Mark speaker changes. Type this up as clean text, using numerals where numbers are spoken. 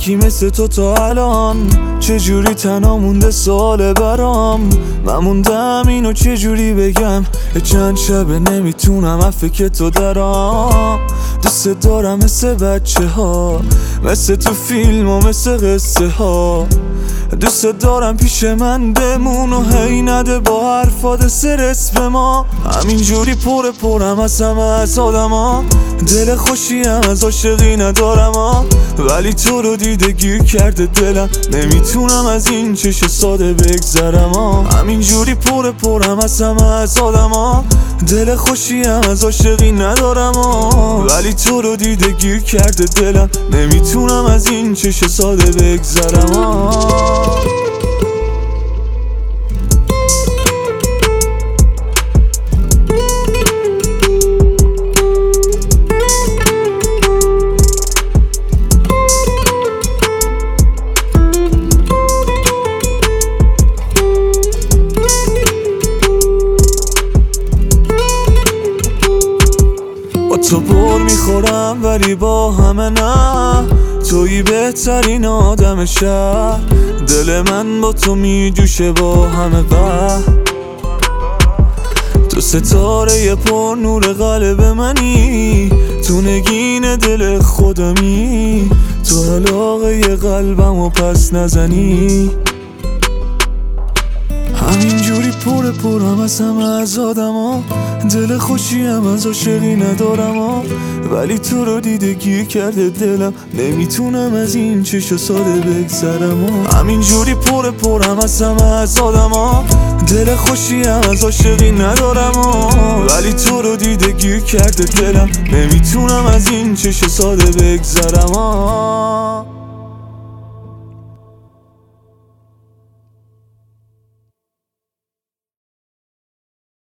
Speaker 1: یکی مثل تو تا الان چجوری تنها مونده سوال برام. من موندم اینو چجوری بگم، چند شبه نمیتونم عفه که تو درام. دوست دارم مثل بچه ها، مثل تو فیلم و مثل قصه ها. دوست دارم پیش من بمون و هی نده با حرفات استرس به ما. همینجوری پرم از همه از آدما، دل خوشیم از عاشقی ندارم ولی تو رو دیده گیر کرده دلم، نمیتونم از این چش ساده بگذرم همینجوری پرم از همه از آدما، دل خوشیم از عاشقی ندارم ولی تو رو دیده گیر کرده دلم، نمیتونم از این چش ساده بگذرم تو پر میخورم ولی با همه نه، تویی بهترین آدم شهر. دل من با تو میجوشه با همه وقت، تو ستاره پر نور قلب منی، تو نگین دل خودمی، تو علاقه قلبم و پس نزنی. همینجوری پرم از همه از آدما، دل خوشیم از عاشقی ندارم ولی تو رو دیده گیر کرده دلم، نمیتونم از این چش ساده بگذرم همینجوری پرم از همه از آدما، دل خوشیم از عاشقی ندارم ولی تو رو دیده گیر کرده دلم، نمیتونم از این چش ساده بگذرم